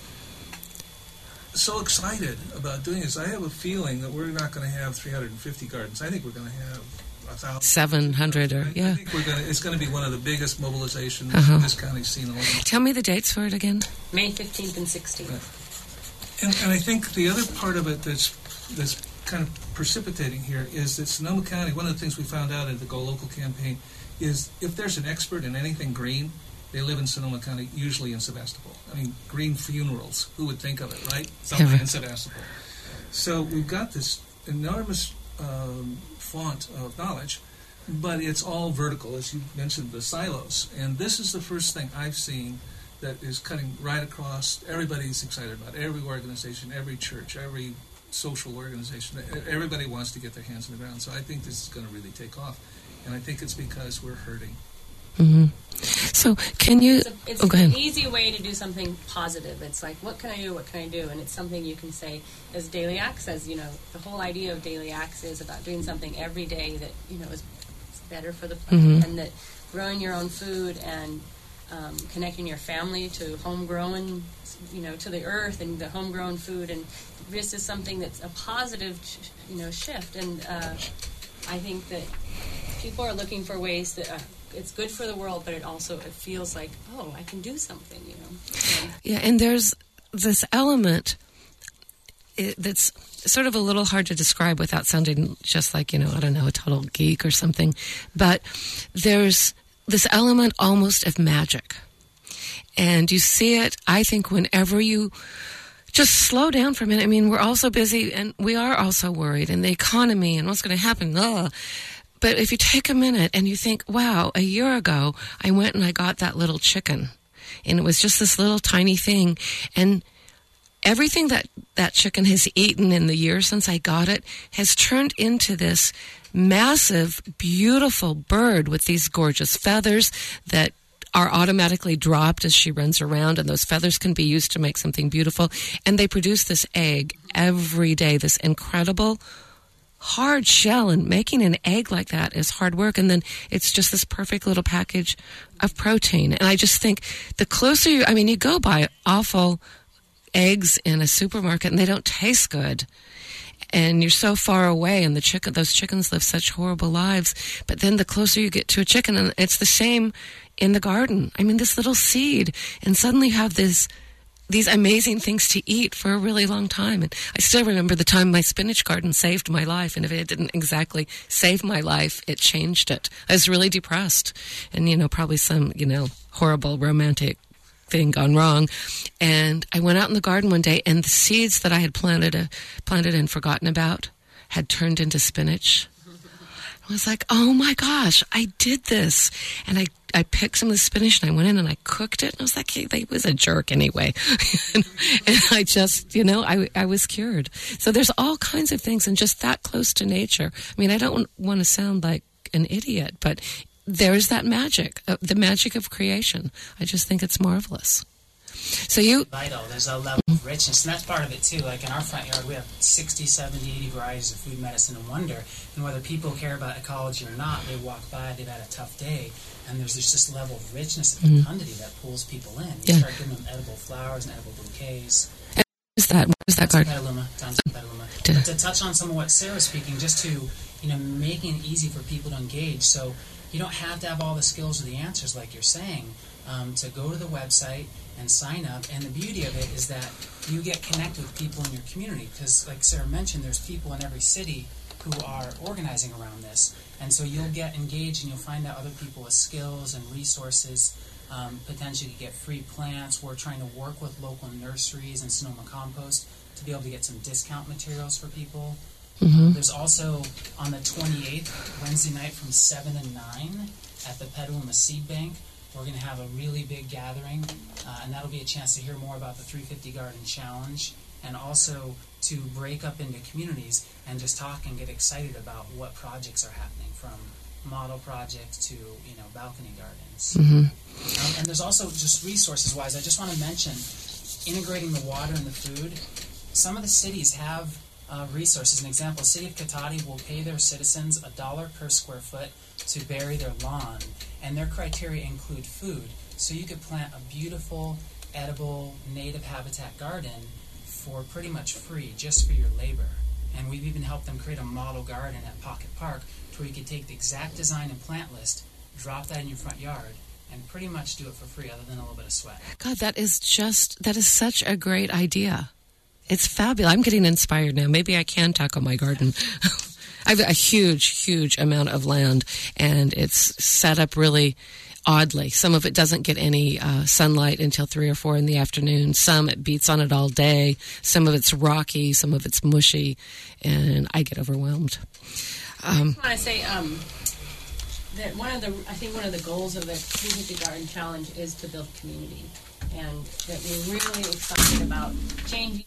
so excited about doing this. I have a feeling that we're not going to have three hundred fifty gardens. I think we're going to have a thousand. seven hundred or, yeah. I think we're gonna, it's going to be one of the biggest mobilizations Uh-huh. this county's seen in a long time. Tell me the dates for it again. May fifteenth and sixteenth. And, and I think the other part of it that's that's kind of precipitating here is that Sonoma County, one of the things we found out at the Go Local campaign is if there's an expert in anything green, they live in Sonoma County, usually in Sebastopol. I mean, green funerals, who would think of it, right? Somewhere in Sebastopol. So we've got this enormous um, font of knowledge, but it's all vertical, as you mentioned, the silos. And this is the first thing I've seen that is cutting right across. Everybody's excited about it. Every organization, every church, every social organization. Everybody wants to get their hands on the ground. So I think this is going to really take off. And I think it's because we're hurting. Mm-hmm. So can you... It's, a, it's oh, go ahead. an easy way to do something positive. It's like, what can I do, what can I do? And it's something you can say, as Daily Acts says, you know, the whole idea of Daily Acts is about doing something every day that, you know, is better for the planet. Mm-hmm. And that growing your own food and um, connecting your family to homegrown, you know, to the earth and the homegrown food. And this is something that's a positive, you know, shift. And uh, I think that people are looking for ways that... Uh, it's good for the world, but it also it feels like, oh, I can do something, you know. So. Yeah, and there's this element it, that's sort of a little hard to describe without sounding just like, you know, I don't know, a total geek or something. But there's this element almost of magic. And you see it, I think, whenever you just slow down for a minute. I mean, we're all so busy, and we are also worried, and the economy and what's going to happen. Ugh. But if you take a minute and you think, wow, a year ago, I went and I got that little chicken. And it was just this little tiny thing. And everything that that chicken has eaten in the year since I got it has turned into this massive, beautiful bird with these gorgeous feathers that are automatically dropped as she runs around, and those feathers can be used to make something beautiful. And they produce this egg every day, this incredible hard shell, and making an egg like that is hard work. And then it's just this perfect little package of protein. And I just think the closer you, I mean, you go buy awful eggs in a supermarket and they don't taste good. And you're so far away, and the chicken, those chickens live such horrible lives. But then the closer you get to a chicken, and it's the same in the garden. I mean, this little seed, and suddenly you have this these amazing things to eat for a really long time. And I still remember the time my spinach garden saved my life. And if it didn't exactly save my life, it changed it. I was really depressed. And, you know, probably some, you know, horrible romantic thing gone wrong. And I went out in the garden one day, and the seeds that I had planted, uh, planted and forgotten about had turned into spinach. I was like, oh my gosh, I did this. And I, I picked some of the spinach, and I went in and I cooked it. And I was like, hey, he was a jerk anyway. and, and I just, you know, I, I was cured. So there's all kinds of things, and just that close to nature. I mean, I don't want to sound like an idiot, but there's that magic, uh, the magic of creation. I just think it's marvelous. So you... Vital. There's a level of richness, and that's part of it, too. Like in our front yard, we have sixty, seventy, eighty varieties of food, medicine, and wonder. And whether people care about ecology or not, they walk by, they've had a tough day, and there's just this level of richness and fecundity mm-hmm. that pulls people in. You yeah. start giving them edible flowers and edible bouquets. And what is that? What is that garden? Petaluma. Down to Petaluma. But to touch on some of what Sarah's speaking, just to, you know, making it easy for people to engage. So you don't have to have all the skills or the answers, like you're saying, um, to go to the website and sign up. And the beauty of it is that you get connected with people in your community, because like Sarah mentioned, there's people in every city who are organizing around this, and so you'll get engaged and you'll find out other people with skills and resources, um, potentially get free plants. We're trying to work with local nurseries and Sonoma Compost to be able to get some discount materials for people. Mm-hmm. Uh, there's also on the twenty-eighth, Wednesday night from seven to nine at the Petaluma Seed Bank, we're going to have a really big gathering, uh, and that'll be a chance to hear more about the three fifty Garden Challenge, and also to break up into communities and just talk and get excited about what projects are happening, from model projects to, you know, balcony gardens. Mm-hmm. Um, and there's also, just resources-wise, I just want to mention integrating the water and the food. Some of the cities have uh, resources. An example, the city of Cotati will pay their citizens a dollar per square foot to bury their lawn, and their criteria include food. So you could plant a beautiful edible native habitat garden for pretty much free, just for your labor. And we've even helped them create a model garden at Pocket Park to where you could take the exact design and plant list, drop that in your front yard, and pretty much do it for free other than a little bit of sweat. God, that is just, that is such a great idea. It's fabulous. I'm getting inspired now. Maybe I can tackle my garden. I have a huge, huge amount of land, and it's set up really oddly. Some of it doesn't get any uh, sunlight until three or four in the afternoon. Some it beats on it all day. Some of it's rocky. Some of it's mushy, and I get overwhelmed. Um, I want to say um, that one of the I think one of the goals of the Community Garden Challenge is to build community, and that we're really excited about changing.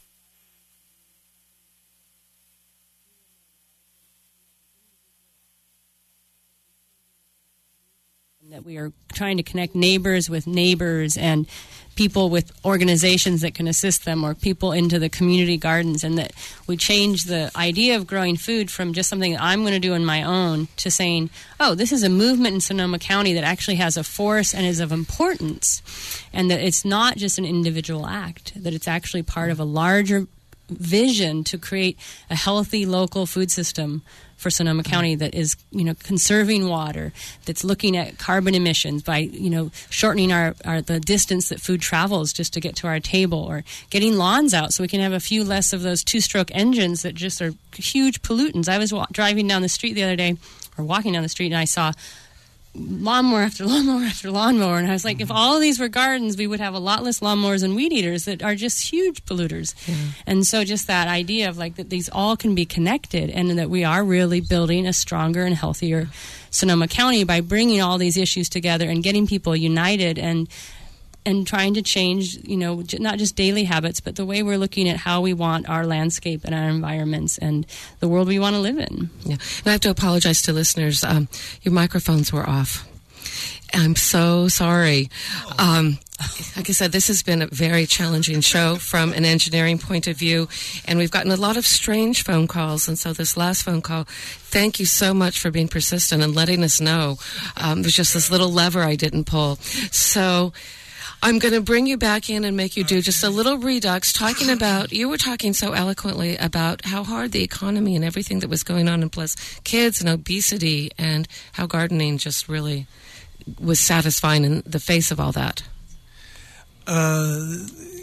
That we are trying to connect neighbors with neighbors and people with organizations that can assist them, or people into the community gardens, and that we change the idea of growing food from just something that I'm going to do on my own to saying, oh, this is a movement in Sonoma County that actually has a force and is of importance, and that it's not just an individual act, that it's actually part of a larger vision to create a healthy local food system for Sonoma County that is, you know, conserving water, that's looking at carbon emissions by, you know, shortening our, our the distance that food travels just to get to our table, or getting lawns out so we can have a few less of those two-stroke engines that just are huge pollutants. I was wa- driving down the street the other day, or walking down the street, and I saw lawnmower after lawnmower after lawnmower, and I was like, if all of these were gardens, we would have a lot less lawnmowers and weed eaters that are just huge polluters. Yeah. And so just that idea of like that these all can be connected, and that we are really building a stronger and healthier Sonoma County by bringing all these issues together and getting people united, and and trying to change, you know, j- not just daily habits, but the way we're looking at how we want our landscape and our environments and the world we want to live in. Yeah, and I have to apologize to listeners. Um, your microphones were off. I'm so sorry. Um, like I said, this has been a very challenging show from an engineering point of view, and we've gotten a lot of strange phone calls. And so this last phone call, thank you so much for being persistent and letting us know. Um, there's just this little lever I didn't pull. So I'm going to bring you back in and make you do just a little redux, talking about, you were talking so eloquently about how hard the economy and everything that was going on, and plus kids and obesity, and how gardening just really was satisfying in the face of all that. Uh,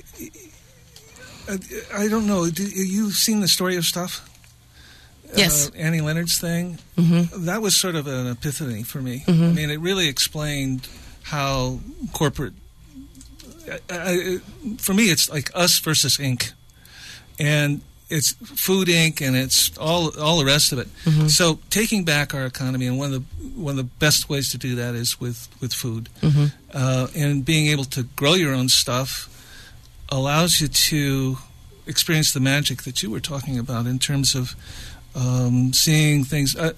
I don't know. Do, you've seen The Story of Stuff? Yes. Uh, Annie Leonard's thing? Mm-hmm. That was sort of an epiphany for me. Mm-hmm. I mean, it really explained how corporate... I, I, for me, it's like us versus Incorporated. And it's Food Incorporated, and it's all all the rest of it. Mm-hmm. So taking back our economy, and one of the one of the best ways to do that is with, with food. Mm-hmm. Uh, and being able to grow your own stuff allows you to experience the magic that you were talking about in terms of um, seeing things. Uh,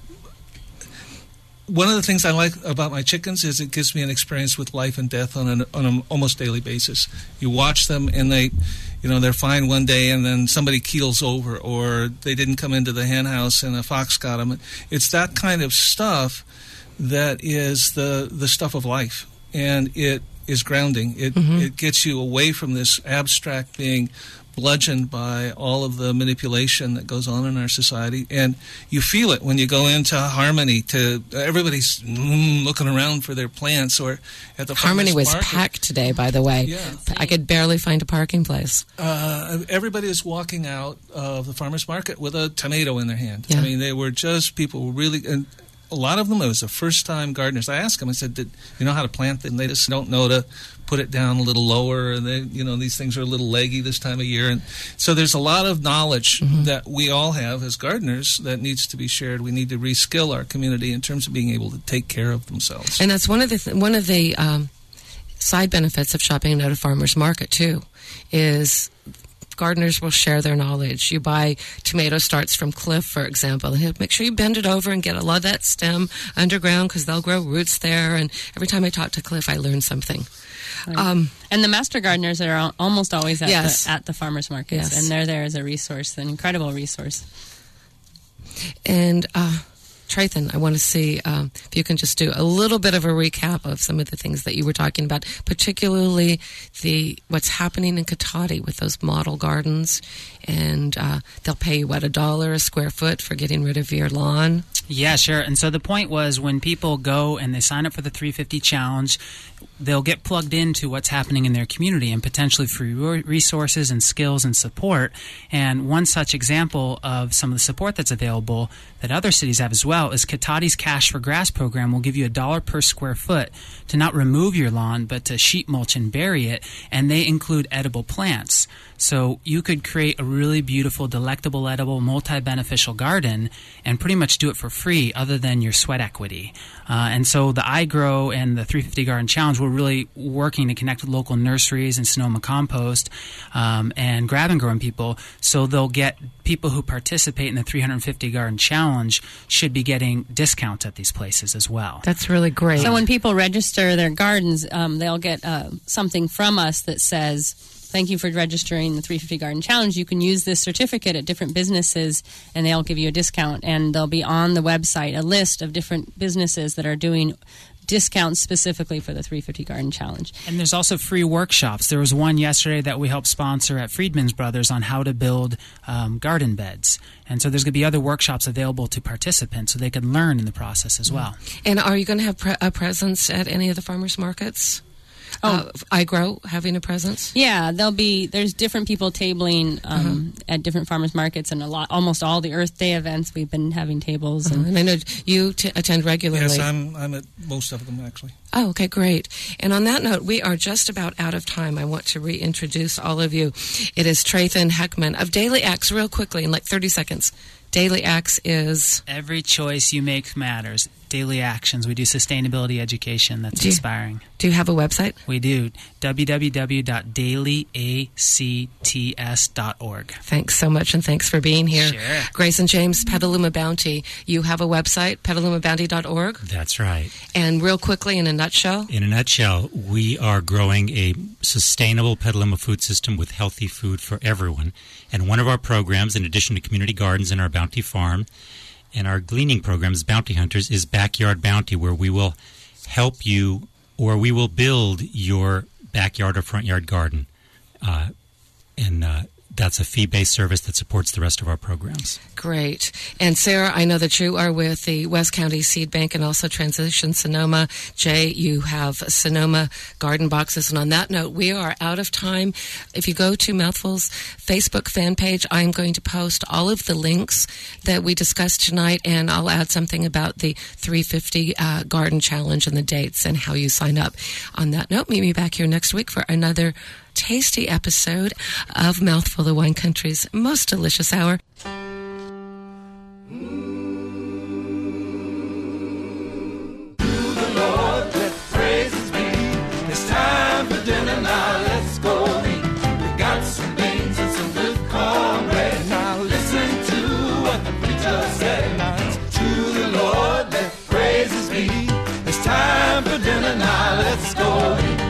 One of the things I like about my chickens is it gives me an experience with life and death on an on an almost daily basis. You watch them, and they, you know, they're fine one day, and then somebody keels over, or they didn't come into the hen house and a fox got them. It's that kind of stuff that is the the stuff of life, and it is grounding. It mm-hmm. it gets you away from this abstract being bludgeoned by all of the manipulation that goes on in our society, and you feel it when you go into Harmony. To everybody's mm, looking around for their plants, or at the Harmony was market. packed today, by the way. Yeah. I could barely find a parking place. Uh, everybody is walking out of the farmer's market with a tomato in their hand. Yeah. I mean, they were just people really. And a lot of them, it was the first-time gardeners. I asked them, I said, "Did you know how to plant them?" They just don't know to put it down a little lower, and they, you know, these things are a little leggy this time of year. And so there's a lot of knowledge mm-hmm. that we all have as gardeners that needs to be shared. We need to reskill our community in terms of being able to take care of themselves. And that's one of the th- one of the um, side benefits of shopping at a farmer's market too, is gardeners will share their knowledge. You buy tomato starts from Cliff, for example, and he'll make sure you bend it over and get a lot of that stem underground, because they'll grow roots there. And every time I talk to Cliff, I learn something. Right. Um, and the master gardeners are al- almost always at, yes. the, at the farmers markets, yes. and they're there as a resource, an incredible resource. And uh, Trathan, I want to see um, if you can just do a little bit of a recap of some of the things that you were talking about, particularly the what's happening in Cotati with those model gardens, and uh, they'll pay you, what, a dollar a square foot for getting rid of your lawn? Yeah, sure. And so the point was, when people go and they sign up for the three fifty Challenge, they'll get plugged into what's happening in their community and potentially free resources and skills and support. And one such example of some of the support that's available that other cities have as well is Cotati's Cash for Grass program will give you a dollar per square foot to not remove your lawn, but to sheet mulch and bury it. And they include edible plants. So you could create a really beautiful, delectable, edible, multi-beneficial garden and pretty much do it for free other than your sweat equity. Uh, and so the iGrow and the three fifty Garden Challenge, we're really working to connect with local nurseries and Sonoma Compost um, and grab and growing people, so they'll get people who participate in the three fifty Garden Challenge should be getting discounts at these places as well. That's really great. So when people register their gardens, um, they'll get uh, something from us that says, thank you for registering the three fifty Garden Challenge. You can use this certificate at different businesses, and they'll give you a discount. And there'll be on the website a list of different businesses that are doing discounts specifically for the three fifty Garden Challenge. And there's also free workshops. There was one yesterday that we helped sponsor at Friedman's Brothers on how to build um, garden beds. And so there's going to be other workshops available to participants so they can learn in the process as well. And are you going to have pre- a presence at any of the farmers markets? Oh, uh, iGrow having a presence? Yeah, there'll be. There's different people tabling um, uh-huh. at different farmers markets, and a lot, almost all the Earth Day events. We've been having tables, uh-huh. and, and I know you t- attend regularly. Yes, I'm. I'm at most of them actually. Oh, okay, great. And on that note, we are just about out of time. I want to reintroduce all of you. It is Trathan Heckman of Daily Acts, real quickly in like thirty seconds. Daily Acts is every choice you make matters. Daily actions. We do sustainability education that's do you, inspiring. Do you have a website? We do. w w w dot daily acts dot org. Thanks so much, and thanks for being here. Sure. Grace and James, Petaluma Bounty. You have a website, petaluma bounty dot org? That's right. And real quickly, in a nutshell? In a nutshell, we are growing a sustainable Petaluma food system with healthy food for everyone. And one of our programs, in addition to community gardens in our Bounty Farm, and our gleaning programs, Bounty Hunters, is Backyard Bounty, where we will help you, or we will build your backyard or front yard garden. Uh, and uh, that's a fee-based service that supports the rest of our programs. Great. And Sarah, I know that you are with the West County Seed Bank and also Transition Sonoma. Jay, you have Sonoma garden boxes. And on that note, we are out of time. If you go to Mouthful's Facebook fan page, I'm going to post all of the links that we discussed tonight, and I'll add something about the three fifty uh, Garden Challenge and the dates and how you sign up. On that note, meet me back here next week for another tasty episode of Mouthful, the Wine Country's most delicious hour.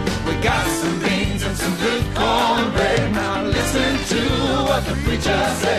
Got some beans and some good cornbread. Now listen to what the preacher said.